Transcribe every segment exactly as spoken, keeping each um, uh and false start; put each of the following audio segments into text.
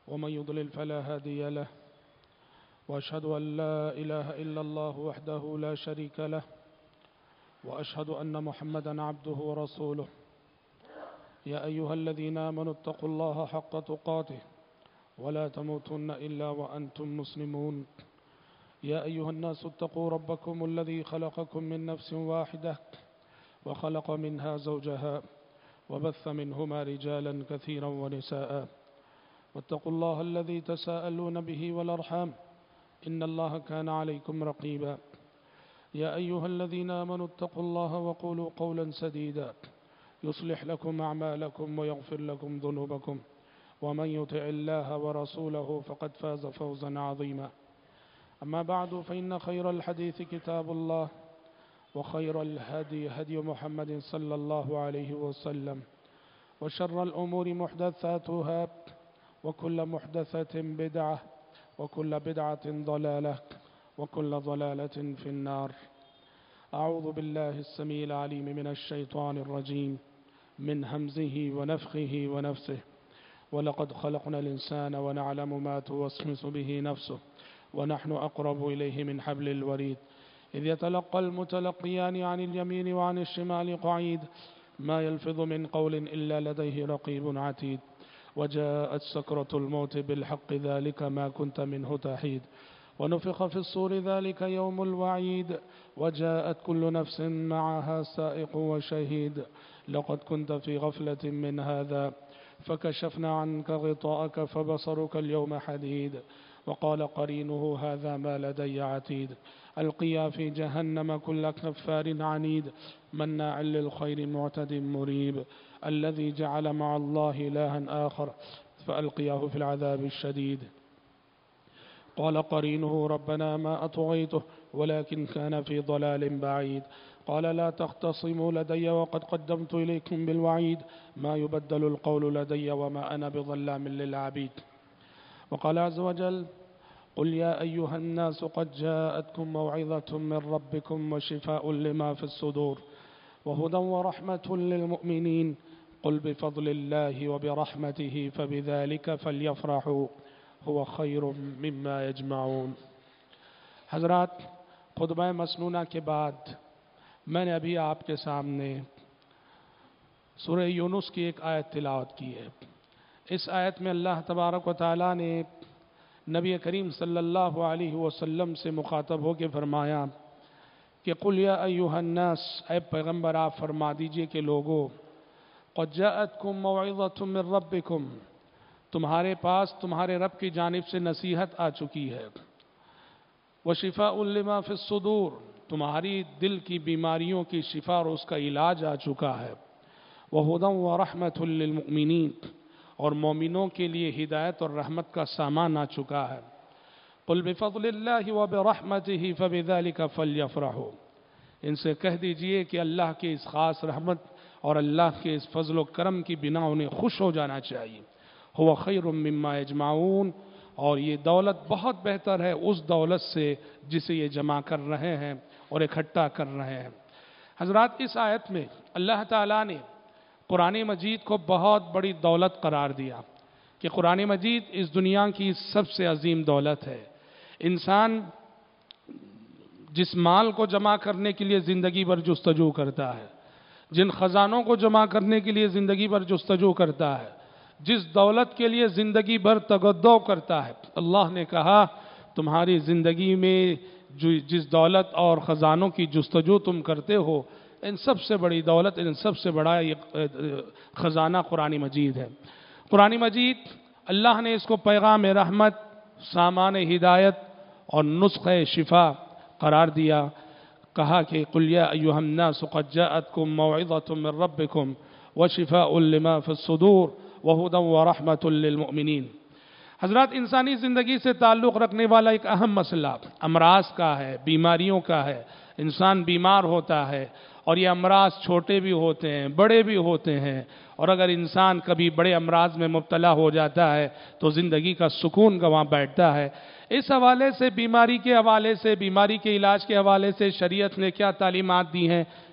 ومن يضلل فلا هادي له وأشهد أن لا إله إلا الله وحده لا شريك له وأشهد أن محمدا عبده ورسوله يا أيها الذين آمنوا اتقوا الله حق تقاته ولا تموتن إلا وأنتم مسلمون يا أيها الناس اتقوا ربكم الذي خلقكم من نفس واحدة وخلق منها زوجها وبث منهما رجالا كثيرا ونساء واتقوا الله الذي تساءلون به والأرحام إن الله كان عليكم رقيبا يا أيها الذين آمنوا اتقوا الله وقولوا قولا سديدا يصلح لكم أعمالكم ويغفر لكم ذنوبكم ومن يطع الله ورسوله فقد فاز فوزا عظيما أما بعد فإن خير الحديث كتاب الله وخير الهدي هدي محمد صلى الله عليه وسلم وشر الأمور محدثاتها وكل محدثة بدعة وكل بدعة ضلالة وكل ضلالة في النار. أعوذ بالله السميع العليم من الشيطان الرجيم من همزه ونفخه ونفسه ولقد خلقنا الإنسان ونعلم ما توسوس به نفسه ونحن أقرب إليه من حبل الوريد إذ يتلقى المتلقيان عن اليمين وعن الشمال قعيد ما يلفظ من قول إلا لديه رقيب عتيد وجاءت سكرة الموت بالحق ذلك ما كنت منه تحيد ونفخ في الصور ذلك يوم الوعيد وجاءت كل نفس معها سائق وشهيد لقد كنت في غفلة من هذا فكشفنا عنك غطاءك فبصرك اليوم حديد وقال قرينه هذا ما لدي عتيد ألقيا في جهنم كل كفار عنيد مناع للخير معتد مريب الذي جعل مع الله إلها آخر فألقياه في العذاب الشديد قال قرينه ربنا ما أطغيته ولكن كان في ضلال بعيد قال لا تختصموا لدي وقد قدمت إليكم بالوعيد ما يبدل القول لدي وما أنا بظلام للعبيد وقال عز وجل قل يا أيها الناس قد جاءتكم موعظة من ربكم وشفاء لما في الصدور وهدى ورحمة للمؤمنين قل بفضل الله وبرحمته فبذلك فليفرحوا هو خیر مما یجمعون. حضرات، خطبہ مسنونہ کے بعد میں نے ابھی آپ کے سامنے سورہ یونس کی ایک آیت تلاوت کی ہے. اس آیت میں اللہ تبارک و تعالیٰ نے نبی کریم صلی اللہ علیہ وسلم سے مخاطب ہو کے فرمایا کہ قل یا ایھا الناس، اے پیغمبر آپ فرما دیجئے کہ لوگو، قد جاءتکم موعظۃ من ربکم، تمہارے پاس تمہارے رب کی جانب سے نصیحت آ چکی ہے، وشفاء لما فی الصدور، تمہاری دل کی بیماریوں کی شفا اور اس کا علاج آ چکا ہے، وہدی ورحمۃ للمؤمنین، اور مومنوں کے لیے ہدایت اور رحمت کا سامان آ چکا ہے. قل بفضل اللہ وبرحمتہ فبذلک فلیفرحوا، ان سے کہہ دیجئے کہ اللہ کے اس خاص رحمت اور اللہ کے اس فضل و کرم کی بنا انہیں خوش ہو جانا چاہیے. هو خیر مما یجمعون، اور یہ دولت بہت بہتر ہے اس دولت سے جسے یہ جمع کر رہے ہیں اور اکٹھا کر رہے ہیں. حضرات، اس آیت میں اللہ تعالیٰ نے قرآن مجید کو بہت بڑی دولت قرار دیا کہ قرآن مجید اس دنیا کی سب سے عظیم دولت ہے. انسان جس مال کو جمع کرنے کے لیے زندگی بھر جستجو کرتا ہے، جن خزانوں کو جمع کرنے کے لیے زندگی بھر جستجو کرتا ہے، جس دولت کے لیے زندگی بھر تگدو کرتا ہے، اللہ نے کہا تمہاری زندگی میں جو جس دولت اور خزانوں کی جستجو تم کرتے ہو، ان سب سے بڑی دولت، ان سب سے بڑا یہ خزانہ قرآن مجید ہے. قرآن مجید اللہ نے اس کو پیغام رحمت، سامان ہدایت اور نسخہ شفا قرار دیا. کہا کہ قل یا ایھا الناس قد جاءتکم موعظۃ من ربکم وشفاء لما فی الصدور وہدی ورحمۃ للمؤمنین. حضرات، انسانی زندگی سے تعلق رکھنے والا ایک اہم مسئلہ امراض کا ہے، بیماریوں کا ہے. انسان بیمار ہوتا ہے اور یہ امراض چھوٹے بھی ہوتے ہیں، بڑے بھی ہوتے ہیں، اور اگر انسان کبھی بڑے امراض میں مبتلا ہو جاتا ہے تو زندگی کا سکون گنوا بیٹھتا ہے. اس حوالے سے، بیماری کے حوالے سے، بیماری کے علاج کے حوالے سے شریعت نے کیا تعلیمات دی ہیں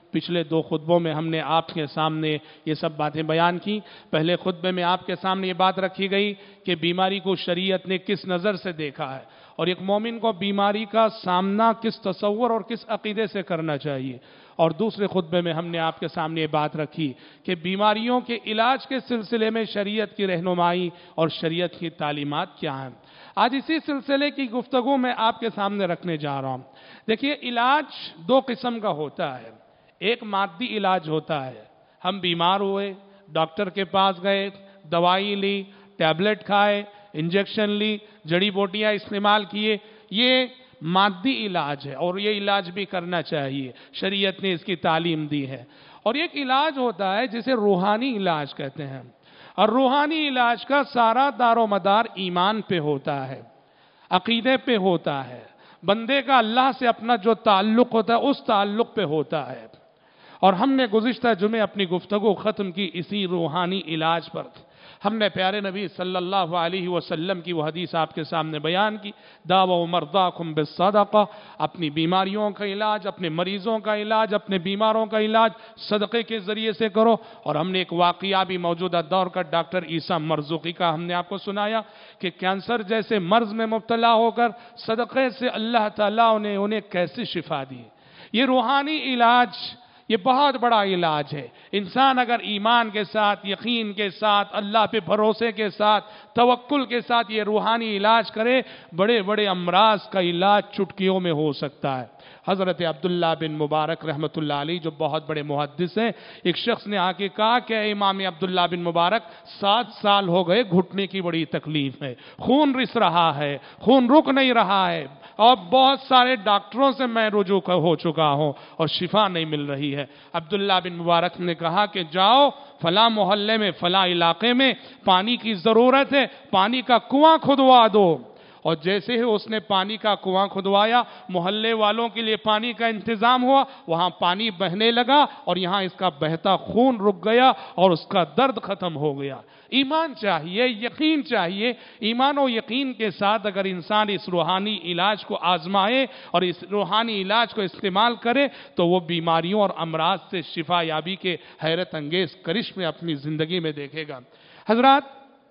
پچھلے دو خطبوں میں ہم نے آپ کے سامنے یہ سب باتیں بیان کی۔ پہلے خطبے میں آپ کے سامنے یہ بات رکھی گئی کہ بیماری کو شریعت نے کس نظر سے دیکھا ہے، اور ایک مومن کو بیماری کا سامنا کس تصور اور کس عقیدے سے کرنا چاہیے۔ اور دوسرے خطبے میں ہم نے آپ کے سامنے یہ بات رکھی کہ بیماریوں کے علاج کے سلسلے میں شریعت کی رہنمائی اور شریعت کی تعلیمات کیا ہیں۔ آج اسی سلسلے کی گفتگو میں آپ کے سامنے رکھنے جا رہا ہوں۔ دیکھیے، علاج دو قسم کا ہوتا ہے۔ ایک مادی علاج ہوتا ہے، ہم بیمار ہوئے، ڈاکٹر کے پاس گئے، دوائی لی، ٹیبلٹ کھائے، انجیکشن لی، جڑی بوٹیاں استعمال کیے، یہ مادی علاج ہے اور یہ علاج بھی کرنا چاہیے، شریعت نے اس کی تعلیم دی ہے۔ اور ایک علاج ہوتا ہے جسے روحانی علاج کہتے ہیں، اور روحانی علاج کا سارا دار و مدار ایمان پہ ہوتا ہے، عقیدے پہ ہوتا ہے، بندے کا اللہ سے اپنا جو تعلق ہوتا ہے اس تعلق پہ ہوتا ہے۔ اور ہم نے گزشتہ جمعے اپنی گفتگو ختم کی اسی روحانی علاج پر۔ ہم نے پیارے نبی صلی اللہ علیہ وسلم کی وہ حدیث آپ کے سامنے بیان کی، داؤ مرضاکم بالصدقہ، اپنی بیماریوں کا علاج، اپنے مریضوں کا علاج، اپنے بیماروں کا علاج صدقے کے ذریعے سے کرو۔ اور ہم نے ایک واقعہ بھی موجودہ دور کا ڈاکٹر عیسیٰ مرزوقی کا ہم نے آپ کو سنایا کہ کینسر جیسے مرض میں مبتلا ہو کر صدقے سے اللہ تعالیٰ نے انہیں کیسے شفا دی۔ یہ روحانی علاج، یہ بہت بڑا علاج ہے۔ انسان اگر ایمان کے ساتھ، یقین کے ساتھ، اللہ پہ بھروسے کے ساتھ، توکل کے ساتھ یہ روحانی علاج کرے، بڑے بڑے امراض کا علاج چٹکیوں میں ہو سکتا ہے۔ حضرت عبداللہ بن مبارک رحمۃ اللہ علیہ جو بہت بڑے محدث ہیں، ایک شخص نے آ کے کہا کہ اے امام عبداللہ بن مبارک، سات سال ہو گئے، گھٹنے کی بڑی تکلیف ہے، خون رس رہا ہے، خون رک نہیں رہا ہے، اور بہت سارے ڈاکٹروں سے میں رجوع ہو چکا ہوں اور شفا نہیں مل رہی ہے۔ عبداللہ بن مبارک نے کہا کہ جاؤ فلاں محلے میں، فلاں علاقے میں پانی کی ضرورت ہے، پانی کا کنواں کھدوا دو۔ اور جیسے ہی اس نے پانی کا کنواں کھدوایا، محلے والوں کے لیے پانی کا انتظام ہوا، وہاں پانی بہنے لگا اور یہاں اس کا بہتا خون رک گیا اور اس کا درد ختم ہو گیا۔ ایمان چاہیے، یقین چاہیے۔ ایمان و یقین کے ساتھ اگر انسان اس روحانی علاج کو آزمائے اور اس روحانی علاج کو استعمال کرے تو وہ بیماریوں اور امراض سے شفا یابی کے حیرت انگیز کرشمے اپنی زندگی میں دیکھے گا۔ حضرات،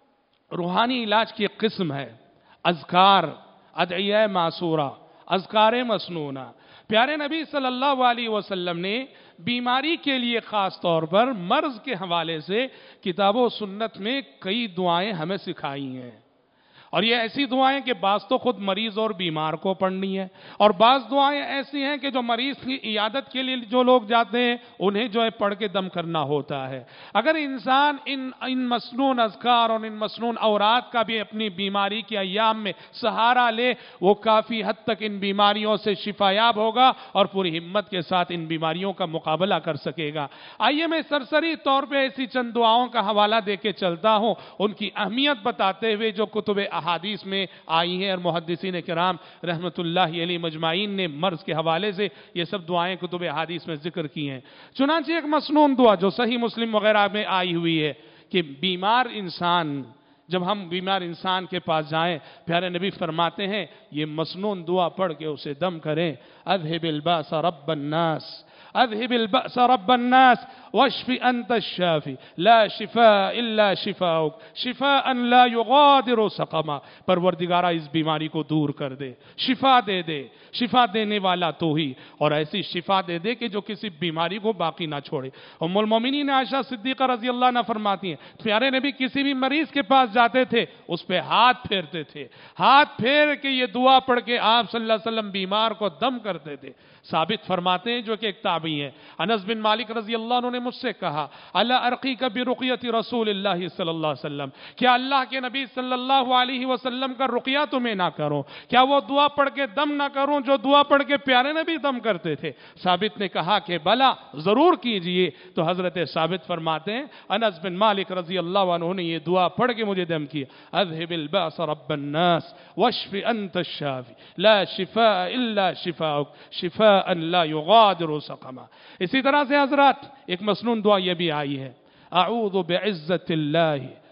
روحانی علاج کی ایک قسم ہے اذکار، ادعیہ معصورہ، اذکار مسنونہ۔ پیارے نبی صلی اللہ علیہ وسلم نے بیماری کے لیے خاص طور پر مرض کے حوالے سے کتاب و سنت میں کئی دعائیں ہمیں سکھائی ہیں، اور یہ ایسی دعائیں کہ بعض تو خود مریض اور بیمار کو پڑھنی ہے، اور بعض دعائیں ایسی ہیں کہ جو مریض کی عیادت کے لیے جو لوگ جاتے ہیں انہیں جو ہے پڑھ کے دم کرنا ہوتا ہے۔ اگر انسان ان ان مسنون اذکار اور ان مسنون اوراد کا بھی اپنی بیماری کے ایام میں سہارا لے، وہ کافی حد تک ان بیماریوں سے شفا یاب ہوگا اور پوری ہمت کے ساتھ ان بیماریوں کا مقابلہ کر سکے گا۔ آئیے میں سرسری طور پہ ایسی چند دعاؤں کا حوالہ دے کے چلتا ہوں، ان کی اہمیت بتاتے ہوئے جو کتب احادیث میں آئی ہیں، اور محدثین کرام رحمت اللہ علیہ مجمعین نے مرض کے حوالے سے یہ سب دعائیں کتب احادیث میں ذکر کی ہیں۔ چنانچہ ایک مسنون دعا جو صحیح مسلم وغیرہ میں آئی ہوئی ہے کہ بیمار انسان، جب ہم بیمار انسان کے پاس جائیں، پیارے نبی فرماتے ہیں یہ مسنون دعا پڑھ کے اسے دم کریں، اذهب الباس رب الناس، اذهب البأس رب الناس واشف انت الشافی لا شفاء الا شفاؤک شفاء لا یغادر سقما۔ پروردگارہ اس بیماری کو دور کر دے، شفا دے دے، شفا دینے والا تو ہی، اور ایسی شفا دے دے کہ جو کسی بیماری کو باقی نہ چھوڑے۔ ام المومنین عائشہ صدیقہ رضی اللہ عنہ فرماتی ہیں پیارے نبی کسی بھی مریض کے پاس جاتے تھے اس پہ ہاتھ پھیرتے تھے، ہاتھ پھیر کے یہ دعا پڑھ کے آپ صلی اللہ علیہ وسلم بیمار کو دم کرتے تھے۔ ثابت فرماتے ہیں جو کہ ایک تابعی ہیں، انس بن مالک رضی اللہ عنہ نے مجھ سے کہا الا ارقیک برقیۃ رسول اللہ صلی اللہ علیہ وسلم، کیا اللہ کے نبی صلی اللہ علیہ وسلم کا رقیہ تمہیں نہ کروں، کیا وہ دعا پڑھ کے دم نہ کروں جو دعا پڑھ کے پیارے نبی دم کرتے تھے؟ ثابت نے کہا کہ بلا، ضرور کیجئے۔ تو حضرت ثابت فرماتے ہیں انس بن مالک رضی اللہ عنہ نے یہ دعا پڑھ کے مجھے دم کیا، اذهب الباس رب الناس واشف انت الشافی لا شفاء الا شفاؤک شفاء لا یغادر سقما۔ اسی طرح سے حضرات ایک مسنون دعا یہ بھی آئی ہے، اعوذ بعزت اللہ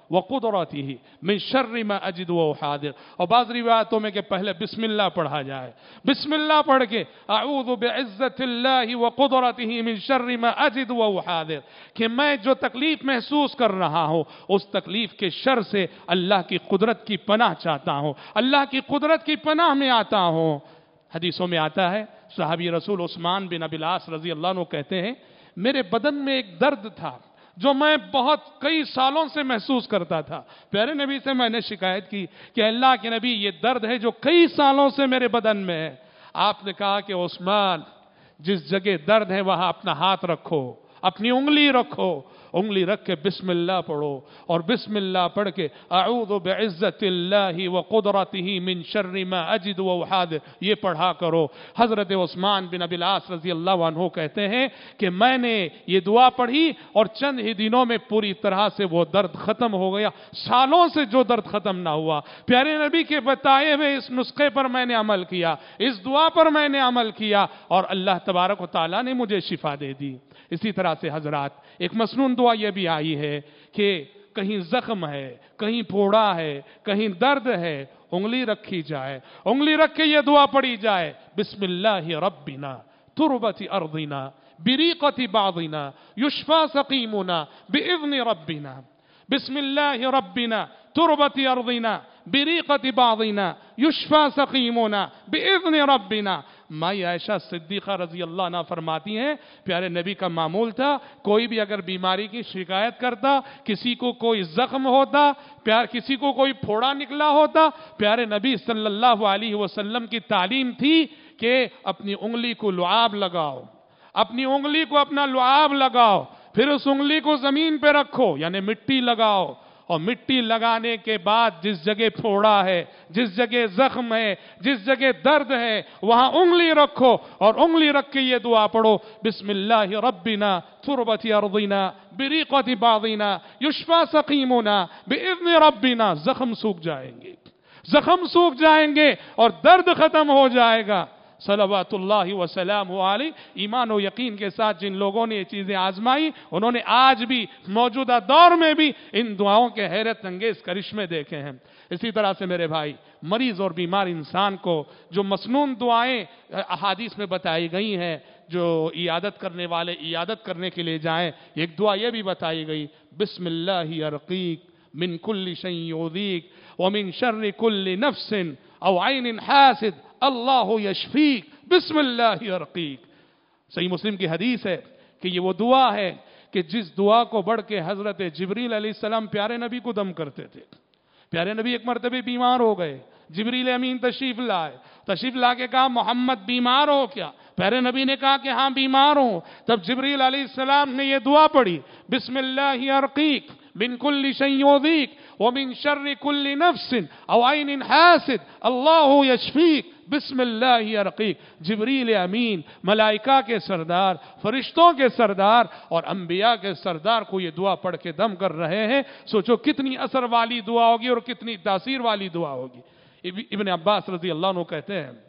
وقدرتہ من شر ما اجد واحاذر، اور بعض روایتوں میں کہ پہلے بسم اللہ پڑھا جائے، بسم اللہ پڑھ کے اعوذ بعزت اللہ وقدرتہ من شر ما اجد واحاذر، کہ میں جو تکلیف محسوس کر رہا ہوں اس تکلیف کے شر سے اللہ کی قدرت کی پناہ چاہتا ہوں، اللہ کی قدرت کی پناہ میں آتا ہوں۔ حدیثوں میں آتا ہے، صحابی رسول عثمان بن ابی العاص رضی اللہ عنہ کہتے ہیں میرے بدن میں ایک درد تھا جو میں بہت کئی سالوں سے محسوس کرتا تھا۔ پیارے نبی سے میں نے شکایت کی کہ اللہ کے نبی یہ درد ہے جو کئی سالوں سے میرے بدن میں ہے۔ آپ نے کہا کہ عثمان جس جگہ درد ہے وہاں اپنا ہاتھ رکھو، اپنی انگلی رکھو، انگلی رکھ کے بسم اللہ پڑھو، اور بسم اللہ پڑھ کے اعوذ بعزت اللہ وقدرتہ من شر ما اجد واحاذر یہ پڑھا کرو۔ حضرت عثمان بن ابی العاص رضی اللہ عنہ کہتے ہیں کہ میں نے یہ دعا پڑھی اور چند ہی دنوں میں پوری طرح سے وہ درد ختم ہو گیا، سالوں سے جو درد ختم نہ ہوا۔ پیارے نبی کے بتائے ہوئے اس نسخے پر میں نے عمل کیا، اس دعا پر میں نے عمل کیا، اور اللہ تبارک و تعالیٰ نے مجھے شفا دے دی۔ اسی طرح سے حضرات ایک مسنون دعا یہ بھی آئی ہے کہ کہیں زخم ہے، کہیں پھوڑا ہے، کہیں درد ہے، انگلی رکھی جائے، انگلی رکھ کے یہ دعا پڑھی جائے، بسم اللہ ربنا تربت ارضنا بریقت بعضنا یشفى سقیمنا باذن ربنا، بسم اللہ ربنا تربت ارضنا بریقت بعضنا یشفى سقیمنا باذن ربنا۔ مائی عائشہ صدیقہ رضی اللہ عنہ فرماتی ہیں پیارے نبی کا معمول تھا کوئی بھی اگر بیماری کی شکایت کرتا، کسی کو کوئی زخم ہوتا، پیار کسی کو کوئی پھوڑا نکلا ہوتا، پیارے نبی صلی اللہ علیہ وسلم کی تعلیم تھی کہ اپنی انگلی کو لعاب لگاؤ، اپنی انگلی کو اپنا لعاب لگاؤ، پھر اس انگلی کو زمین پہ رکھو یعنی مٹی لگاؤ، اور مٹی لگانے کے بعد جس جگہ پھوڑا ہے، جس جگہ زخم ہے، جس جگہ درد ہے وہاں انگلی رکھو، اور انگلی رکھ کے یہ دعا پڑھو، بسم اللہ ربنا تربت ارضنا بریقت بعضنا یشفى سقیمنا باذن ربنا۔ زخم سوکھ جائیں گے، زخم سوکھ جائیں گے اور درد ختم ہو جائے گا۔ صلوات اللہ وسلام علیہ۔ ایمان و یقین کے ساتھ جن لوگوں نے یہ چیزیں آزمائی انہوں نے آج بھی موجودہ دور میں بھی ان دعاؤں کے حیرت انگیز کرشمے دیکھے ہیں۔ اسی طرح سے میرے بھائی مریض اور بیمار انسان کو جو مسنون دعائیں احادیث میں بتائی گئی ہیں، جو عیادت کرنے والے عیادت کرنے کے لیے جائیں، ایک دعا یہ بھی بتائی گئی، بسم اللہ ارقیک من کل شیء یؤذیک ومن شر کل نفس او عین حاسد اللہ یشفیک بسم اللہ ارقیک۔ صحیح مسلم کی حدیث ہے کہ یہ وہ دعا ہے کہ جس دعا کو بڑھ کے حضرت جبریل علیہ السلام پیارے نبی کو دم کرتے تھے۔ پیارے نبی ایک مرتبہ بیمار ہو گئے، جبریل امین تشریف لائے، تشریف لا کے کہا محمد بیمار ہو کیا؟ پیارے نبی نے کہا کہ ہاں بیمار ہوں۔ تب جبریل علیہ السلام نے یہ دعا پڑھی، بسم اللہ ارقیک من کل شیء یؤذیک ومن شر کل نفس او عین حاسد اللہ یشفیک بسم اللہ ارقیک۔ جبریل امین ملائکہ کے سردار، فرشتوں کے سردار اور انبیاء کے سردار کو یہ دعا پڑھ کے دم کر رہے ہیں۔ سوچو کتنی اثر والی دعا ہوگی اور کتنی تاثیر والی دعا ہوگی۔ ابن عباس رضی اللہ عنہ کہتے ہیں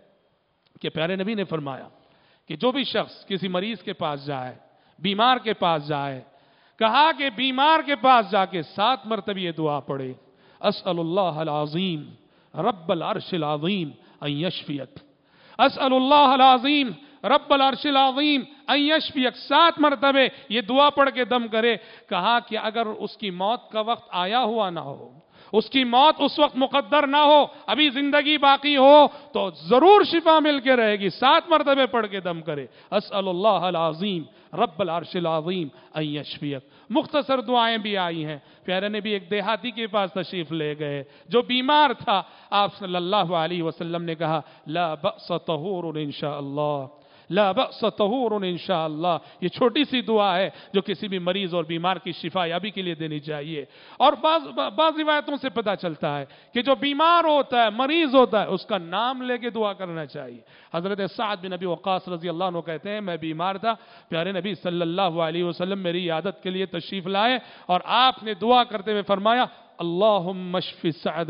کہ پیارے نبی نے فرمایا کہ جو بھی شخص کسی مریض کے پاس جائے، بیمار کے پاس جائے، کہا کہ بیمار کے پاس جا کے سات مرتبہ یہ دعا پڑھے، اسأل اللہ العظیم رب العرش العظیم ان یشفیک، اسأل اللہ العظیم رب العرش العظیم ان یشفیک، سات مرتبہ یہ دعا پڑھ کے دم کرے۔ کہا کہ اگر اس کی موت کا وقت آیا ہوا نہ ہو، اس کی موت اس وقت مقدر نہ ہو، ابھی زندگی باقی ہو تو ضرور شفا مل کے رہے گی، سات مرتبہ پڑھ کے دم کرے، اسأل اللہ العظیم رب العرش العظیم ان یشفیک۔ مختصر دعائیں بھی آئی ہیں۔ پیارے نبی ایک دیہاتی کے پاس تشریف لے گئے جو بیمار تھا، آپ صلی اللہ علیہ وسلم نے کہا لا بأس طہور انشاءاللہ، لا بأس طہور انشاءاللہ۔ یہ چھوٹی سی دعا ہے جو کسی بھی مریض اور بیمار کی شفا یابی کے لیے دینی چاہیے۔ اور بعض بعض روایتوں سے پتہ چلتا ہے کہ جو بیمار ہوتا ہے، مریض ہوتا ہے، اس کا نام لے کے دعا کرنا چاہیے۔ حضرت سعد بن ابی وقاص رضی اللہ عنہ کہتے ہیں میں بیمار تھا، پیارے نبی صلی اللہ علیہ وسلم میری عیادت کے لیے تشریف لائے اور آپ نے دعا کرتے ہوئے فرمایا اللہم اشف سعدا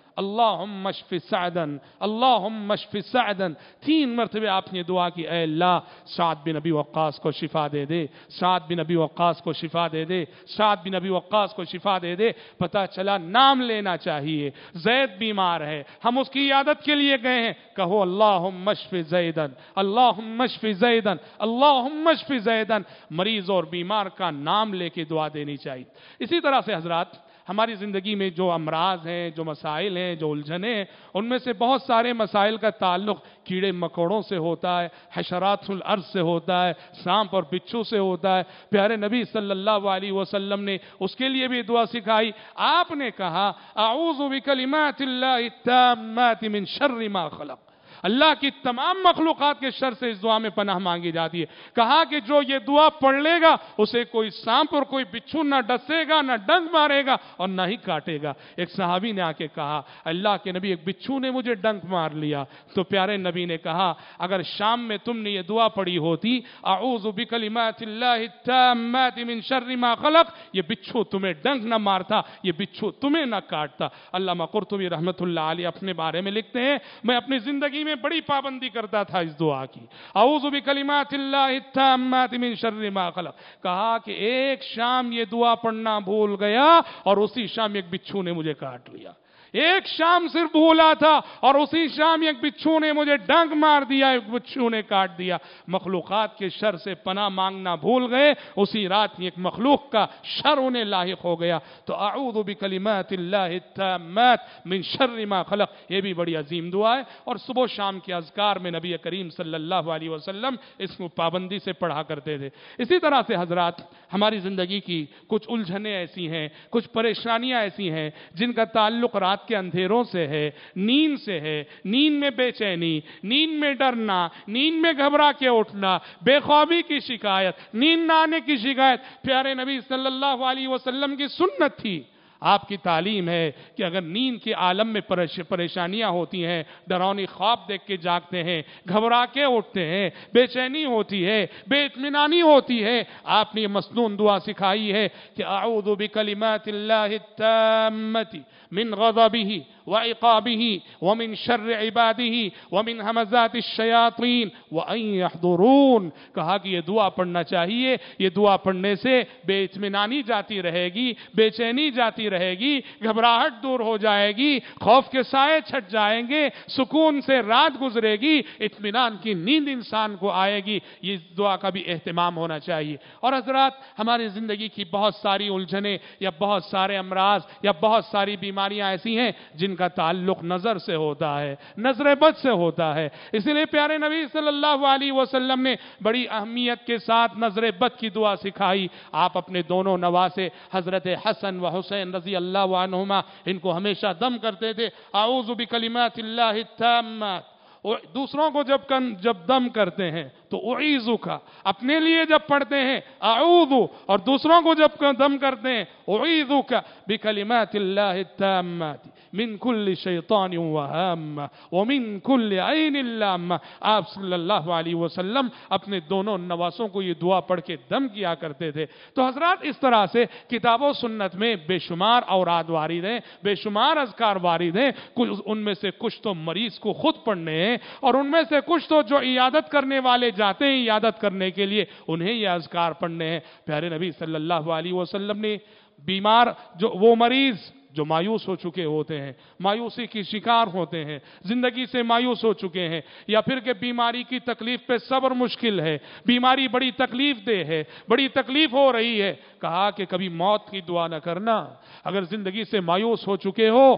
اللہم اشف سعدن اللہم اشف سعدن، تین مرتبہ آپ نے دعا کی، اے اللہ سعد بن ابی وقاص کو شفا دے دے، سعد بن ابی وقاص کو شفا دے دے، سعد بن ابی وقاص کو شفا دے دے۔ پتہ چلا نام لینا چاہیے، زید بیمار ہے، ہم اس کی عیادت کے لیے گئے ہیں، کہو اللہم اشف زیدن اللہم اشف زیدن اللہم اشف زیدن، مریض اور بیمار کا نام لے کے دعا دینی چاہیے۔ اسی طرح سے حضرات ہماری زندگی میں جو امراض ہیں، جو مسائل ہیں، جو الجھنیں ہیں، ان میں سے بہت سارے مسائل کا تعلق کیڑے مکوڑوں سے ہوتا ہے، حشرات الارض سے ہوتا ہے، سانپ اور بچھو سے ہوتا ہے۔ پیارے نبی صلی اللہ علیہ وسلم نے اس کے لیے بھی دعا سکھائی۔ آپ نے کہا اعوذ بکلمات اللہ التامات من شر ما خلق، اللہ کی تمام مخلوقات کے شر سے اس دعا میں پناہ مانگی جاتی ہے۔ کہا کہ جو یہ دعا پڑھ لے گا اسے کوئی سانپ اور کوئی بچھو نہ ڈسے گا، نہ ڈنک مارے گا اور نہ ہی کاٹے گا۔ ایک صحابی نے آ کے کہا اللہ کے نبی ایک بچھو نے مجھے ڈنک مار لیا، تو پیارے نبی نے کہا اگر شام میں تم نے یہ دعا پڑھی ہوتی اعوذ بکلمات اللہ التامات من شر ما خلق، یہ بچھو تمہیں ڈنک نہ مارتا، یہ بچھو تمہیں نہ کاٹتا۔ علامہ قرطبی رحمۃ اللہ علیہ اپنے بارے میں لکھتے ہیں میں اپنی زندگی میں بڑی پابندی کرتا تھا اس دعا کی، اعوذ بکلمات اللہ التامات من شر ما خلق۔ کہا کہ ایک شام یہ دعا پڑھنا بھول گیا اور اسی شام ایک بچھو نے مجھے کاٹ لیا، ایک شام صرف بھولا تھا اور اسی شام ایک بچھو نے مجھے ڈنک مار دیا، ایک بچھو نے کاٹ دیا۔ مخلوقات کے شر سے پناہ مانگنا بھول گئے، اسی رات ایک مخلوق کا شر انہیں لاحق ہو گیا۔ تو اعوذ بکلمات اللہ التامات من شر ما خلق، یہ بھی بڑی عظیم دعا ہے، اور صبح و شام کے اذکار میں نبی کریم صلی اللہ علیہ وسلم اس کو پابندی سے پڑھا کرتے تھے۔ اسی طرح سے حضرات ہماری زندگی کی کچھ الجھنیں ایسی ہیں، کچھ پریشانیاں ایسی ہیں جن کا تعلق رات کے اندھیروں سے ہے، نیند سے ہے، نیند میں بے چینی، نیند میں ڈرنا، نیند میں گھبرا کے اٹھنا، بے خوابی کی شکایت، نیند نہ آنے کی شکایت۔ پیارے نبی صلی اللہ علیہ وسلم کی سنت تھی، آپ کی تعلیم ہے کہ اگر نیند کے عالم میں پریشانیاں ہوتی ہیں، ڈراؤنی خواب دیکھ کے جاگتے ہیں، گھبرا کے اٹھتے ہیں، بے چینی ہوتی ہے، بے اطمینانی ہوتی ہے، آپ نے یہ مسنون دعا سکھائی ہے کہ اعوذ بکلمات اللہ التامات من غضبہ وعقابہ ومن شر عبادہ ومن ہمزات الشیاطین وان یحضرون۔ کہا کہ یہ دعا پڑھنا چاہیے، یہ دعا پڑھنے سے بے اطمینانی جاتی رہے گی، بے چینی جاتی رہے گی، گھبراہٹ دور ہو جائے گی، خوف کے سائے چھٹ جائیں گے، سکون سے رات گزرے گی، اطمینان کی نیند انسان کو آئے گی۔ یہ دعا کا بھی اہتمام ہونا چاہیے۔ اور حضرات ہماری زندگی کی بہت ساری الجھنیں یا بہت سارے امراض یا بہت ساری بیماریاں ایسی ہیں جن کا تعلق نظر سے ہوتا ہے، نظر بد سے ہوتا ہے۔ اس لیے پیارے نبی صلی اللہ علیہ وسلم نے بڑی اہمیت کے ساتھ نظر بد کی دعا سکھائی۔ آپ اپنے دونوں نواسے حضرت حسن و حسین رضی اللہ عنہما ان کو ہمیشہ دم کرتے تھے، اعوذ بکلمات اللہ التامات۔ دوسروں کو جب جب دم کرتے ہیں تو اعیذو کا، اپنے لیے جب پڑھتے ہیں اعوذ، اور دوسروں کو جب دم کرتے ہیں اعیذو کا بکلمات اللہ التامات من کل شیطان وہامہ ومن کل عین لامہ۔ آپ صلی اللہ علیہ وسلم اپنے دونوں نواسوں کو یہ دعا پڑھ کے دم کیا کرتے تھے۔ تو حضرات اس طرح سے کتاب و سنت میں بے شمار اوراد وارد ہیں، بے شمار اذکار وارد ہیں، ان میں سے کچھ تو مریض کو خود پڑھنے ہیں اور ان میں سے کچھ تو جو عیادت کرنے والے جاتے ہیں عیادت کرنے کے لیے انہیں یہ اذکار پڑھنے ہیں۔ پیارے نبی صلی اللہ علیہ وسلم نے بیمار جو وہ مریض جو مایوس ہو چکے ہوتے ہیں، مایوسی کی شکار ہوتے ہیں، زندگی سے مایوس ہو چکے ہیں، یا پھر کہ بیماری کی تکلیف پہ صبر مشکل ہے، بیماری بڑی تکلیف دہ ہے، بڑی تکلیف ہو رہی ہے، کہا کہ کبھی موت کی دعا نہ کرنا۔ اگر زندگی سے مایوس ہو چکے ہو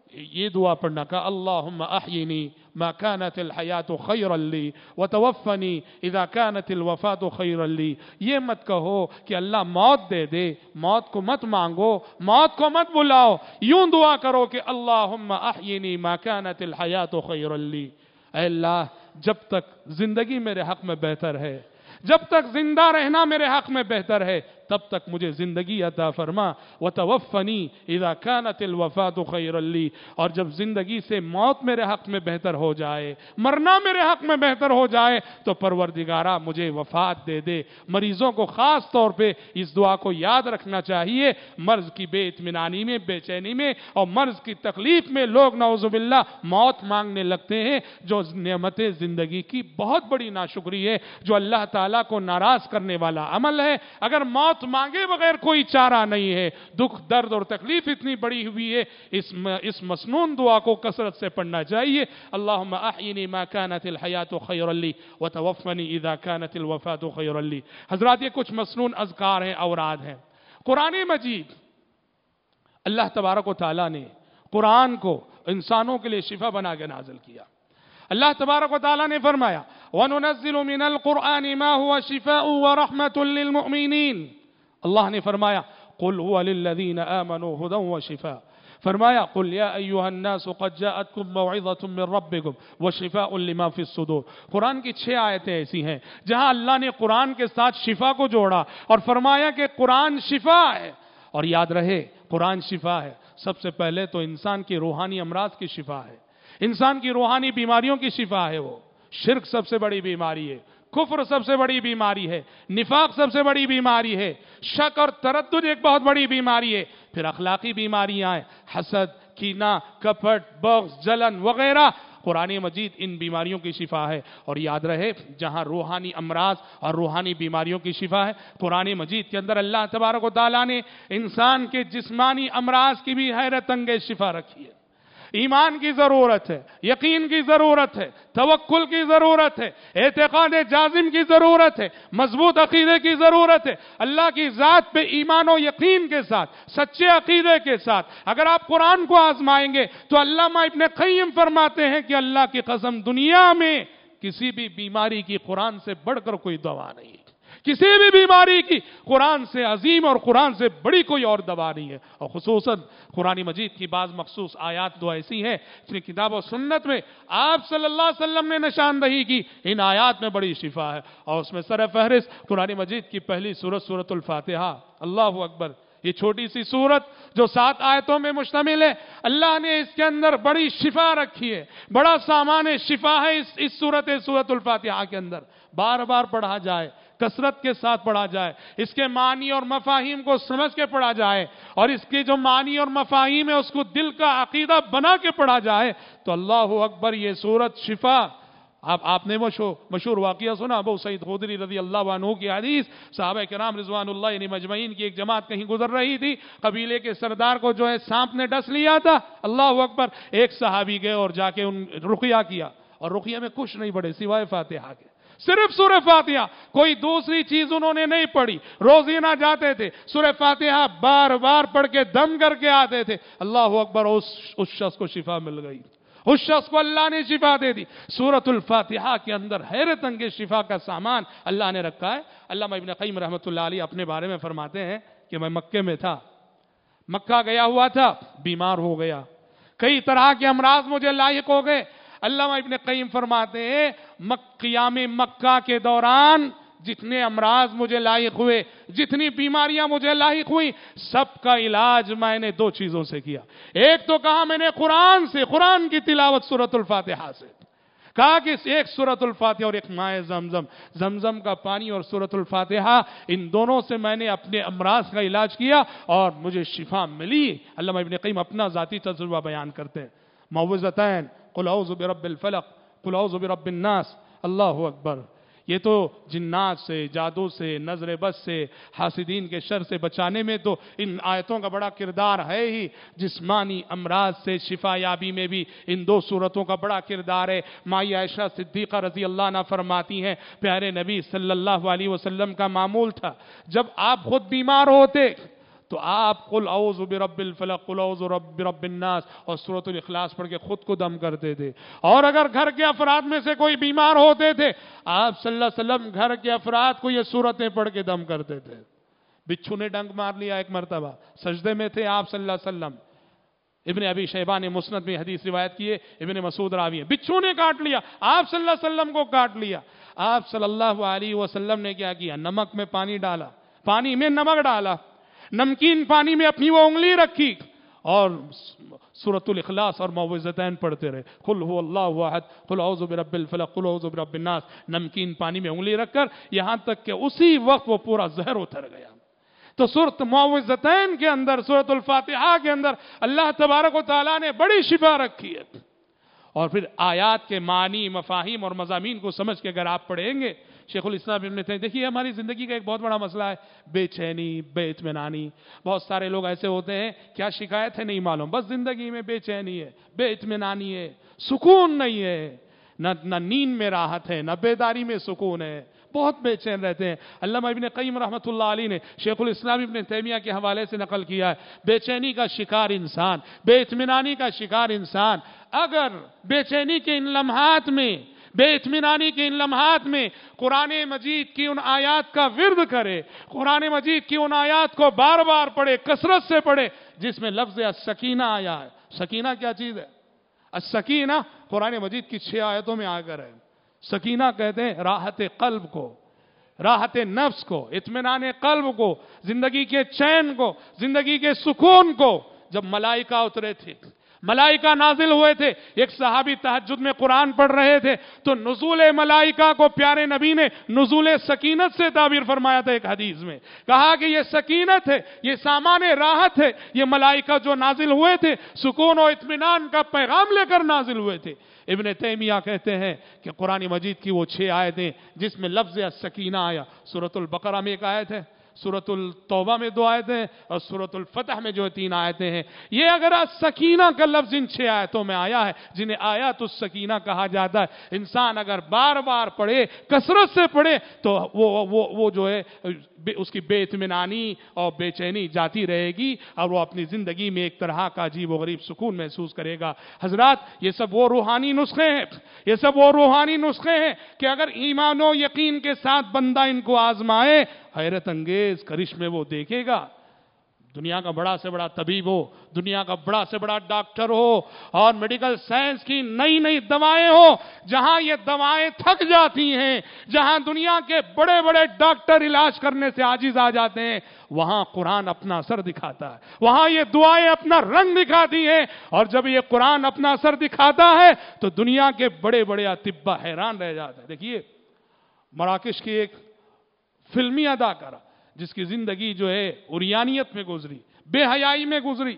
یہ دعا پڑھنا کہ اللہم احیینی ما كانت الحیات خیرا لی وتوفنی اذا كانت الوفات خیرا لی۔ یہ مت کہو کہ اللہ موت دے دے، موت کو مت مانگو، موت کو مت بلاؤ، یوں دعا کرو کہ اللہم احیینی ما كانت الحیات خیرا لی۔ اے اللہ جب تک زندگی میرے حق میں بہتر ہے، جب تک زندہ رہنا میرے حق میں بہتر ہے، تب تک مجھے زندگی عطا فرما، وتوفنی اذا كانت الوفاة خيرا لي، اور جب زندگی سے موت میرے حق میں بہتر ہو جائے، مرنا میرے حق میں بہتر ہو جائے تو پروردگارہ مجھے وفات دے دے۔ مریضوں کو خاص طور پہ اس دعا کو یاد رکھنا چاہیے، مرض کی بے اطمینانی میں، بے چینی میں اور مرض کی تکلیف میں لوگ نعوذ باللہ موت مانگنے لگتے ہیں، جو نعمت زندگی کی بہت بڑی ناشکری ہے، جو اللہ تعالیٰ کو ناراض کرنے والا عمل ہے۔ اگر موت مانگے بغیر کوئی چارہ نہیں ہے، دکھ درد اور تکلیف اتنی بڑی ہوئی ہے، اس اس مسنون دعا کو کثرت سے پڑھنا چاہیے۔ اللہم احینی ما کانت الحیات خیرا لی وتوفنی اذا کانت الوفات خیرا لی۔ حضرات یہ کچھ مسنون اذکار ہیں، اوراد ہیں۔ قرآن مجید، اللہ تبارک و تعالیٰ نے قرآن کو انسانوں کے لیے شفا بنا کے نازل کیا۔ اللہ تبارک و تعالیٰ نے فرمایا وَنُنَزِّلُ مِنَ الْقُرْآنِ مَا هُوَ شِفَاءٌ وَرَحْمَةٌ لِّلْمُؤْمِنِينَ۔ اللہ نے فرمایا قُلْ هُوَ لِلَّذِينَ آمَنُوا هُدًى وَشِفَاءٌ۔ فرمایا قُلْ يَا أَيُّهَا النَّاسُ قَدْ جَاءَتْكُمْ مَوْعِظَةٌ مِّن رَّبِّكُمْ وَشِفَاءٌ لِّمَا فِي الصُّدُورِ۔ قرآن کی چھ آیتیں ایسی ہیں جہاں اللہ نے قرآن کے ساتھ شفا کو جوڑا اور فرمایا کہ قرآن شفا ہے۔ اور یاد رہے قرآن شفا ہے، سب سے پہلے تو انسان کی روحانی امراض کی شفا ہے، انسان کی روحانی بیماریوں کی شفا ہے۔ وہ شرک سب سے بڑی بیماری ہے، کفر سب سے بڑی بیماری ہے، نفاق سب سے بڑی بیماری ہے، شک اور تردد ایک بہت بڑی بیماری ہے، پھر اخلاقی بیماریاں ہیں، حسد، کینہ، کپٹ، بغض، جلن وغیرہ۔ قرآن مجید ان بیماریوں کی شفا ہے۔ اور یاد رہے جہاں روحانی امراض اور روحانی بیماریوں کی شفا ہے، قرآن مجید کے اندر اللہ تبارک و تعالیٰ نے انسان کے جسمانی امراض کی بھی حیرت انگیز شفا رکھی ہے۔ ایمان کی ضرورت ہے، یقین کی ضرورت ہے، توکل کی ضرورت ہے، اعتقاد جازم کی ضرورت ہے، مضبوط عقیدے کی ضرورت ہے۔ اللہ کی ذات پہ ایمان و یقین کے ساتھ، سچے عقیدے کے ساتھ اگر آپ قرآن کو آزمائیں گے تو علامہ ابن قیم فرماتے ہیں کہ اللہ کی قسم دنیا میں کسی بھی بیماری کی قرآن سے بڑھ کر کوئی دوا نہیں ہے، کسی بھی بیماری کی قرآن سے عظیم اور قرآن سے بڑی کوئی اور دوا نہیں ہے۔ اور خصوصاً قرآن مجید کی بعض مخصوص آیات دو ایسی ہیں جن کی کتاب و سنت میں آپ صلی اللہ علیہ وسلم نے نشاندہی کی، ان آیات میں بڑی شفا ہے۔ اور اس میں سر فہرست قرآن مجید کی پہلی سورت سورۃ الفاتحہ۔ اللہ اکبر، یہ چھوٹی سی سورت جو سات آیتوں میں مشتمل ہے، اللہ نے اس کے اندر بڑی شفا رکھی ہے، بڑا سامان شفا ہے اس اس سورت سورۃ الفاتحہ کے اندر۔ بار بار پڑھا جائے، کثرت کے ساتھ پڑھا جائے، اس کے معنی اور مفاہیم کو سمجھ کے پڑھا جائے، اور اس کے جو معنی اور مفاہیم ہے اس کو دل کا عقیدہ بنا کے پڑھا جائے تو اللہ اکبر، یہ سورت شفا۔ آپ آپ نے مشہور مشہور واقعہ سنا، ابو سعید خدری رضی اللہ عنہ کی حدیث، صحابہ کرام رضوان اللہ علیہم اجمعین کی ایک جماعت کہیں گزر رہی تھی، قبیلے کے سردار کو جو ہے سانپ نے ڈس لیا تھا۔ اللہ اکبر، ایک صحابی گئے اور جا کے ان رقیہ کیا، اور رقیہ میں کچھ نہیں پڑھے سوائے فاتحہ کے، صرف سورہ فاتحہ، کوئی دوسری چیز انہوں نے نہیں پڑھی۔ روزینہ جاتے تھے، سورہ فاتحہ بار بار پڑھ کے دم کر کے آتے تھے۔ اللہ اکبر، اس اس شخص کو شفا مل گئی، اس شخص کو اللہ نے شفا دے دی۔ سورۃ الفاتحہ کے اندر حیرت انگیز شفا کا سامان اللہ نے رکھا ہے۔ علامہ ابن قیم رحمۃ اللہ علیہ اپنے بارے میں فرماتے ہیں کہ میں مکے میں تھا، مکہ گیا ہوا تھا، بیمار ہو گیا، کئی طرح کے امراض مجھے لاحق ہو گئے۔ علامہ ابن قیم فرماتے ہیں قیام مکہ کے دوران جتنے امراض مجھے لاحق ہوئے، جتنی بیماریاں مجھے لاحق ہوئی، سب کا علاج میں نے دو چیزوں سے کیا۔ ایک تو کہا میں نے قرآن سے، قرآن کی تلاوت سورۃ الفاتحہ سے، کہا کہ ایک سورۃ الفاتحہ اور ایک ماء زمزم، زمزم کا پانی اور سورۃ الفاتحہ، ان دونوں سے میں نے اپنے امراض کا علاج کیا اور مجھے شفا ملی۔ علامہ ابن قیم اپنا ذاتی تجربہ بیان کرتے ہیں۔ معوذتین، قل اعوذ برب الفلق، قل اعوذ برب الناس۔ اللہ اکبر، یہ تو جنات سے، جادو سے، نظر بد سے، حاسدین کے شر سے بچانے میں تو ان آیتوں کا بڑا کردار ہے ہی۔ جسمانی امراض سے شفا یابی میں بھی ان دو صورتوں کا بڑا کردار ہے۔ مائی عائشہ صدیقہ رضی اللہ عنہا فرماتی ہیں پیارے نبی صلی اللہ علیہ وسلم کا معمول تھا جب آپ خود بیمار ہوتے تو آپ قل اعوذ برب الفلق، قل اعوذ برب الناس اور سورۃ الاخلاص پڑھ کے خود کو دم کرتے تھے۔ اور اگر گھر کے افراد میں سے کوئی بیمار ہوتے تھے، آپ صلی اللہ علیہ وسلم گھر کے افراد کو یہ سورتیں پڑھ کے دم کرتے تھے۔ بچھو نے ڈنک مار لیا ایک مرتبہ، سجدے میں تھے آپ صلی اللہ علیہ وسلم، ابن ابی شیبہ نے مسند میں حدیث روایت کیے، ابن مسعود راوی ہے، بچھو نے کاٹ لیا، آپ صلی اللہ علیہ وسلم کو کاٹ لیا۔ آپ صلی اللہ علیہ وسلم نے کیا کیا؟ نمک میں پانی ڈالا، پانی میں نمک ڈالا، نمکین پانی میں اپنی وہ انگلی رکھی اور سورۃ الاخلاص اور معوذتین پڑھتے رہے، قل هو اللہ احد، قل اعوذ برب الفلق، قل اعوذ برب الناس، نمکین پانی میں انگلی رکھ کر، یہاں تک کہ اسی وقت وہ پورا زہر اتر گیا۔ تو سورۃ معوذتین کے اندر، سورۃ الفاتحہ کے اندر اللہ تبارک و تعالیٰ نے بڑی شفا رکھی ہے۔ اور پھر آیات کے معنی، مفاہیم اور مضامین کو سمجھ کے اگر آپ پڑھیں گے، شیخ الاسلام ابن تیمیہ، دیکھیے ہماری زندگی کا ایک بہت بڑا مسئلہ ہے بے چینی، بے اطمینانی۔ بہت سارے لوگ ایسے ہوتے ہیں، کیا شکایت ہے نہیں معلوم، بس زندگی میں بے چینی ہے، بے اطمینانی ہے، سکون نہیں ہے، نہ نہ نیند میں راحت ہے، نہ بیداری میں سکون ہے، بہت بے چین رہتے ہیں۔ علامہ ابن قیم رحمۃ اللہ علیہ نے شیخ الاسلام ابن تیمیہ کے حوالے سے نقل کیا ہے، بے چینی کا شکار انسان، بے اطمینانی کا شکار انسان اگر بے چینی کے ان لمحات میں، بے اطمینانی کے ان لمحات میں قرآن مجید کی ان آیات کا ورد کرے، قرآن مجید کی ان آیات کو بار بار پڑھے، کثرت سے پڑھے جس میں لفظ السکینہ آیا ہے۔ سکینہ کیا چیز ہے؟ السکینہ قرآن مجید کی چھ آیتوں میں آ کر ہے۔ سکینہ کہتے ہیں راحت قلب کو، راحت نفس کو، اطمینان قلب کو، زندگی کے چین کو، زندگی کے سکون کو۔ جب ملائکہ اترے تھے، ملائکہ نازل ہوئے تھے، ایک صحابی تہجد میں قرآن پڑھ رہے تھے تو نزول ملائکہ کو پیارے نبی نے نزول سکینت سے تعبیر فرمایا تھا۔ ایک حدیث میں کہا کہ یہ سکینت ہے، یہ سامان راحت ہے، یہ ملائکہ جو نازل ہوئے تھے سکون و اطمینان کا پیغام لے کر نازل ہوئے تھے۔ ابن تیمیہ کہتے ہیں کہ قرآن مجید کی وہ چھ آیتیں جس میں لفظ السکینہ آیا، سورۃ البقرہ میں ایک آیت ہے، سورۃ التوبہ میں دو آیتیں اور سورۃ الفتح میں جو تین آیتیں ہیں، یہ اگر السکینہ کا لفظ ان چھ آیتوں میں آیا ہے جنہیں آیات السکینہ کہا جاتا ہے، انسان اگر بار بار پڑھے، کثرت سے پڑھے تو وہ وہ وہ جو ہے اس کی بے اطمینانی اور بے چینی جاتی رہے گی اور وہ اپنی زندگی میں ایک طرح کا عجیب و غریب سکون محسوس کرے گا۔ حضرات، یہ سب وہ روحانی نسخے ہیں، یہ سب وہ روحانی نسخے ہیں کہ اگر ایمان و یقین کے ساتھ بندہ ان کو آزمائے، حیرت انگیز کرشمے وہ دیکھے گا۔ دنیا کا بڑا سے بڑا طبیب ہو، دنیا کا بڑا سے بڑا ڈاکٹر ہو اور میڈیکل سائنس کی نئی نئی دوائیں ہو، جہاں یہ دوائیں تھک جاتی ہیں، جہاں دنیا کے بڑے بڑے ڈاکٹر علاج کرنے سے عاجز آ جاتے ہیں، وہاں قرآن اپنا اثر دکھاتا ہے، وہاں یہ دعائیں اپنا رنگ دکھاتی ہیں۔ اور جب یہ قرآن اپنا اثر دکھاتا ہے تو دنیا کے بڑے بڑے اطباء حیران رہ جاتے ہیں۔ دیکھیے مراکش کی ایک فلمی اداکارہ جس کی زندگی جو ہے عریانیت میں گزری، بے حیائی میں گزری،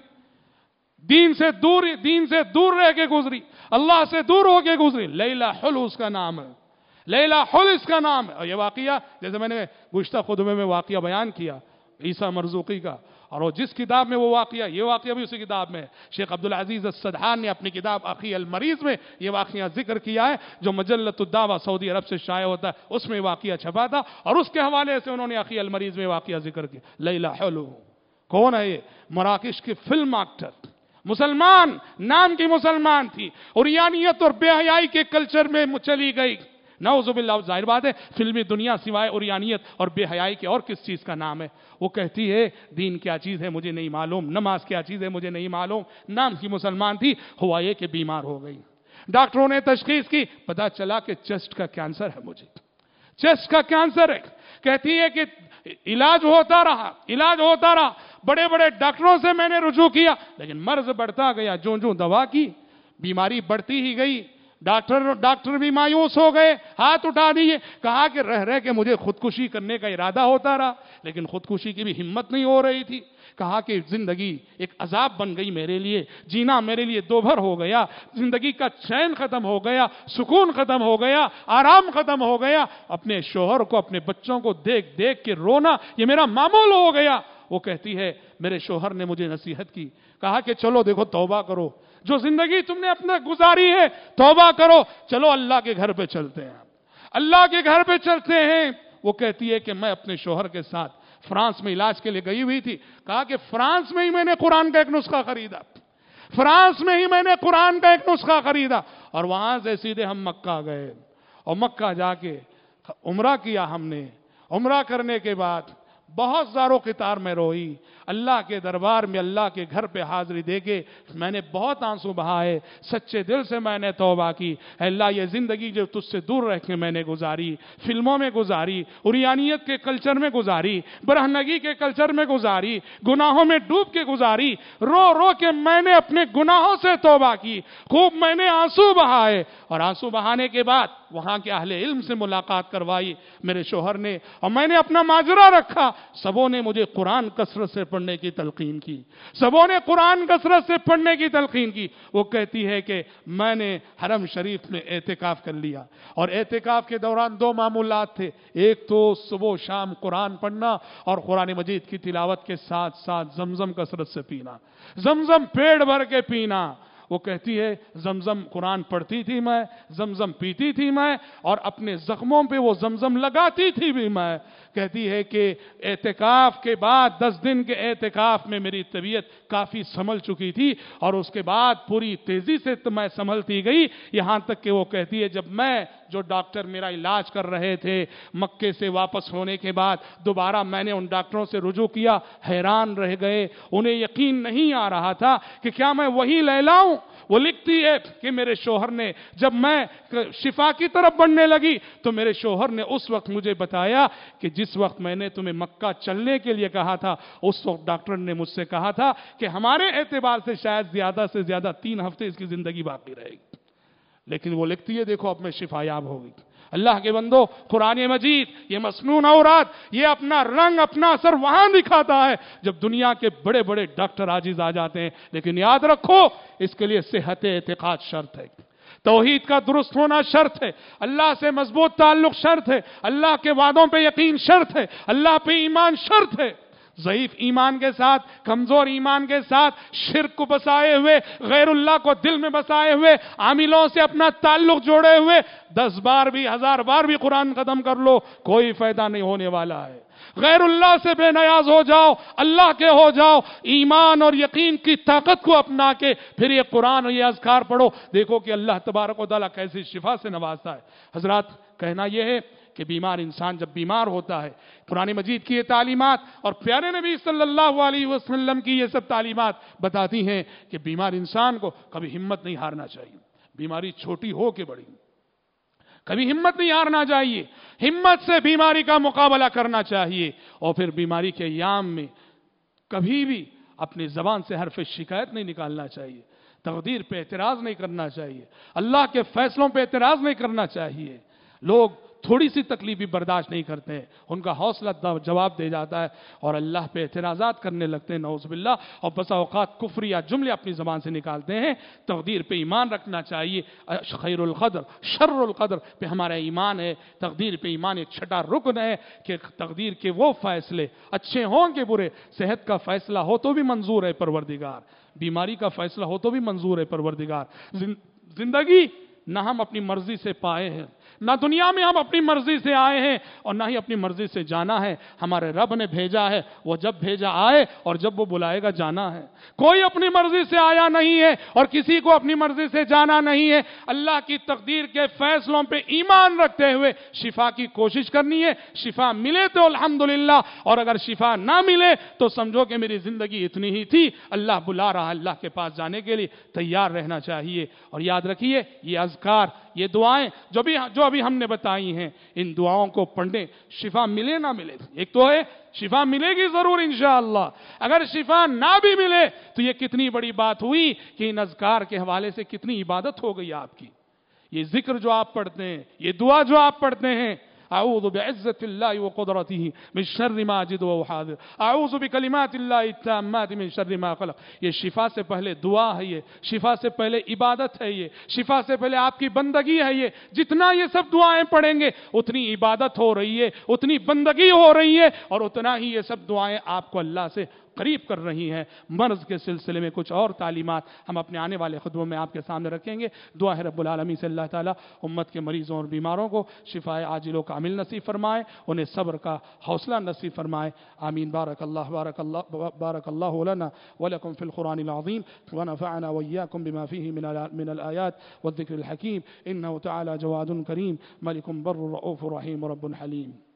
دین سے دور دین سے دور رہ کے گزری، اللہ سے دور ہو کے گزری، لیلہ حل اس کا نام ہے، لیلہ حل اس کا نام ہے۔ اور یہ واقعہ جیسے میں نے گزشتہ خطبے میں واقعہ بیان کیا عیسیٰ مرزوقی کا، اور وہ جس کتاب میں وہ واقعہ، یہ واقعہ بھی اسی کتاب میں ہے۔ شیخ عبدالعزیز السدحان نے اپنی کتاب اخی المریض میں یہ واقعہ ذکر کیا ہے، جو مجلۃ الدعوہ سعودی عرب سے شائع ہوتا ہے، اس میں واقعہ چھپا تھا، اور اس کے حوالے سے انہوں نے اخی المریض میں واقعہ ذکر کیا۔ لیلہ حلو کون ہے؟ یہ مراکش کی فلم ایکٹر، مسلمان، نام کی مسلمان تھی، عریانیت اور بے حیائی کے کلچر میں چلی گئی۔ نعوذ باللہ، ظاہر بات ہے فلمی دنیا سوائے عریانیت اور بے حیائی کے اور کس چیز کا نام ہے؟ وہ کہتی ہے دین کیا چیز ہے مجھے نہیں معلوم، نماز کیا چیز ہے مجھے نہیں معلوم۔ نام کی مسلمان تھی، ہوا یہ کہ بیمار ہو گئی، ڈاکٹروں نے تشخیص کی، پتا چلا کہ چیسٹ کا کینسر ہے، مجھے چیسٹ کا کینسر ہے۔ کہتی ہے کہ علاج ہوتا رہا، علاج ہوتا رہا، بڑے بڑے ڈاکٹروں سے میں نے رجوع کیا، لیکن مرض بڑھتا گیا، جو جو دوا کی بیماری بڑھتی ہی گئی۔ ڈاکٹر ڈاکٹر بھی مایوس ہو گئے، ہاتھ اٹھا دیے، کہا کہ رہ رہ کے مجھے خودکشی کرنے کا ارادہ ہوتا رہا، لیکن خودکشی کی بھی ہمت نہیں ہو رہی تھی۔ کہا کہ زندگی ایک عذاب بن گئی میرے لیے، جینا میرے لیے دوبھر ہو گیا، زندگی کا چین ختم ہو گیا، سکون ختم ہو گیا، آرام ختم ہو گیا، اپنے شوہر کو، اپنے بچوں کو دیکھ دیکھ کے رونا یہ میرا معمول ہو گیا۔ وہ کہتی ہے میرے شوہر نے مجھے نصیحت کی، کہا کہ چلو دیکھو توبہ کرو، جو زندگی تم نے اپنا گزاری ہے توبہ کرو، چلو اللہ کے گھر پہ چلتے ہیں، اللہ کے گھر پہ چلتے ہیں۔ وہ کہتی ہے کہ میں اپنے شوہر کے ساتھ فرانس میں علاج کے لیے گئی ہوئی تھی، کہا کہ فرانس میں ہی میں نے قرآن کا ایک نسخہ خریدا، فرانس میں ہی میں نے قرآن کا ایک نسخہ خریدا، اور وہاں سے سیدھے ہم مکہ گئے، اور مکہ جا کے عمرہ کیا ہم نے۔ عمرہ کرنے کے بعد بہت زاروں قطار میں روئی، اللہ کے دربار میں اللہ کے گھر پہ حاضری دے کے میں نے بہت آنسو بہائے، سچے دل سے میں نے توبہ کی، اے اللہ یہ زندگی جو تجھ سے دور رہ کے میں نے گزاری، فلموں میں گزاری، عریانیت کے کلچر میں گزاری، برہنگی کے کلچر میں گزاری، گناہوں میں ڈوب کے گزاری، رو رو کے میں نے اپنے گناہوں سے توبہ کی، خوب میں نے آنسو بہائے، اور آنسو بہانے کے بعد وہاں کے اہل علم سے ملاقات کروائی میرے شوہر نے، اور میں نے اپنا ماجرا رکھا، سبوں نے مجھے قرآن کثرت سے پڑھنے کی تلقین کی، سبوں نے قرآن کثرت سے پڑھنے کی تلقین کی۔ وہ کہتی ہے کہ میں نے حرم شریف میں اعتکاف کر لیا، اور اعتکاف کے دوران دو معمولات تھے، ایک تو صبح و شام قرآن پڑھنا، اور قرآن مجید کی تلاوت کے ساتھ ساتھ زمزم کثرت سے پینا، زمزم پیڑ بھر کے پینا۔ وہ کہتی ہے زمزم قرآن پڑھتی تھی میں، زمزم پیتی تھی میں، اور اپنے زخموں پہ وہ زمزم لگاتی تھی بھی میں۔ کہتی ہے کہ اعتکاف کے بعد دس دن کے اعتکاف میں میری طبیعت کافی سنبھل چکی تھی، اور اس کے بعد پوری تیزی سے میں سنبھلتی گئی، یہاں تک کہ وہ کہتی ہے جب میں جو ڈاکٹر میرا علاج کر رہے تھے مکے سے واپس ہونے کے بعد دوبارہ میں نے ان ڈاکٹروں سے رجوع کیا، حیران رہ گئے، انہیں یقین نہیں آ رہا تھا کہ کیا میں وہی لیلا ہوں۔ وہ لکھتی ہے کہ میرے شوہر نے جب میں شفا کی طرف بڑھنے لگی تو میرے شوہر نے اس وقت مجھے بتایا کہ جس وقت میں نے تمہیں مکہ چلنے کے لیے کہا تھا اس وقت ڈاکٹر نے مجھ سے کہا تھا کہ ہمارے اعتبار سے شاید زیادہ سے زیادہ تین ہفتے اس کی زندگی باقی رہے گی، لیکن وہ لکھتی ہے دیکھو اب میں شفا یاب ہو گئی۔ اللہ کے بندو، قرآن مجید یہ مسنون اورات یہ اپنا رنگ اپنا اثر وہاں دکھاتا ہے جب دنیا کے بڑے بڑے ڈاکٹر عاجز آ جاتے ہیں، لیکن یاد رکھو اس کے لیے صحت اعتقاد شرط ہے، توحید کا درست ہونا شرط ہے، اللہ سے مضبوط تعلق شرط ہے، اللہ کے وعدوں پہ یقین شرط ہے، اللہ پہ ایمان شرط ہے۔ ضعیف ایمان کے ساتھ، کمزور ایمان کے ساتھ، شرک کو بسائے ہوئے، غیر اللہ کو دل میں بسائے ہوئے، عاملوں سے اپنا تعلق جوڑے ہوئے دس بار بھی ہزار بار بھی قرآن ختم کر لو کوئی فائدہ نہیں ہونے والا ہے۔ غیر اللہ سے بے نیاز ہو جاؤ، اللہ کے ہو جاؤ، ایمان اور یقین کی طاقت کو اپنا کے پھر یہ قرآن اور یہ اذکار پڑھو، دیکھو کہ اللہ تبارک و تعالیٰ کیسی شفا سے نوازتا ہے۔ حضرات کہنا یہ ہے کہ بیمار انسان جب بیمار ہوتا ہے، قرآن مجید کی یہ تعلیمات اور پیارے نبی صلی اللہ علیہ وسلم کی یہ سب تعلیمات بتاتی ہیں کہ بیمار انسان کو کبھی ہمت نہیں ہارنا چاہیے، بیماری چھوٹی ہو کے بڑی، کبھی ہمت نہیں ہارنا چاہیے، ہمت سے بیماری کا مقابلہ کرنا چاہیے، اور پھر بیماری کے ایام میں کبھی بھی اپنی زبان سے حرف شکایت نہیں نکالنا چاہیے، تقدیر پہ اعتراض نہیں کرنا چاہیے، اللہ کے فیصلوں پہ اعتراض نہیں کرنا چاہیے۔ لوگ تھوڑی سی تکلیف بھی برداشت نہیں کرتے ہیں، ان کا حوصلہ جواب دے جاتا ہے اور اللہ پہ اعتراضات کرنے لگتے ہیں، نعوذ باللہ، اور بسا اوقات کفر یا جملے اپنی زبان سے نکالتے ہیں۔ تقدیر پہ ایمان رکھنا چاہیے، خیر القدر شر القدر پہ ہمارا ایمان ہے، تقدیر پہ ایمان ایک چھٹا رکن ہے کہ تقدیر کے وہ فیصلے اچھے ہوں کہ برے، صحت کا فیصلہ ہو تو بھی منظور ہے پروردگار، بیماری کا فیصلہ ہو تو بھی منظور ہے پروردگار۔ زندگی نہ ہم اپنی مرضی سے پائے ہیں، نہ دنیا میں ہم اپنی مرضی سے آئے ہیں، اور نہ ہی اپنی مرضی سے جانا ہے، ہمارے رب نے بھیجا ہے، وہ جب بھیجا آئے اور جب وہ بلائے گا جانا ہے۔ کوئی اپنی مرضی سے آیا نہیں ہے اور کسی کو اپنی مرضی سے جانا نہیں ہے، اللہ کی تقدیر کے فیصلوں پہ ایمان رکھتے ہوئے شفا کی کوشش کرنی ہے، شفا ملے تو الحمدللہ، اور اگر شفا نہ ملے تو سمجھو کہ میری زندگی اتنی ہی تھی، اللہ بلا رہا، اللہ کے پاس جانے کے لیے تیار رہنا چاہیے۔ اور یاد رکھیے یہ اذکار، یہ دعائیں جو بھی جو ابھی ہم نے بتائی ہیں، ان دعاؤں کو پڑھنے شفا ملے نہ ملے، ایک تو ہے شفا ملے گی ضرور انشاءاللہ، اگر شفا نہ بھی ملے تو یہ کتنی بڑی بات ہوئی کہ ان اذکار کے حوالے سے کتنی عبادت ہو گئی آپ کی۔ یہ ذکر جو آپ پڑھتے ہیں، یہ دعا جو آپ پڑھتے ہیں، اعوذ بعزت اللہ وقدرتہ من شر ما اجد واحاذر، اعوذ بکلمات اللہ التامات من شر ما خلق، یہ شفا سے پہلے دعا ہے، یہ شفا سے پہلے عبادت ہے، یہ شفا سے پہلے آپ کی بندگی ہے۔ یہ جتنا یہ سب دعائیں پڑھیں گے اتنی عبادت ہو رہی ہے، اتنی بندگی ہو رہی ہے، اور اتنا ہی یہ سب دعائیں آپ کو اللہ سے قریب کر رہی ہیں۔ مرض کے سلسلے میں کچھ اور تعلیمات ہم اپنے آنے والے خطبوں میں آپ کے سامنے رکھیں گے۔ دعا ہے رب العالمین سے اللہ تعالیٰ امت کے مریضوں اور بیماروں کو شفائے عاجل و کامل نصیب فرمائے، انہیں صبر کا حوصلہ نصیب فرمائے، آمین۔ بارک اللہ بارک اللہ بارک اللہ لنا ولکم فی القرآن العظیم ونفعنا وإياكم بما فيه من الآيات والذكر الحكيم إنه تعالى جواد كريم ملك بر رؤوف رحيم رب حليم۔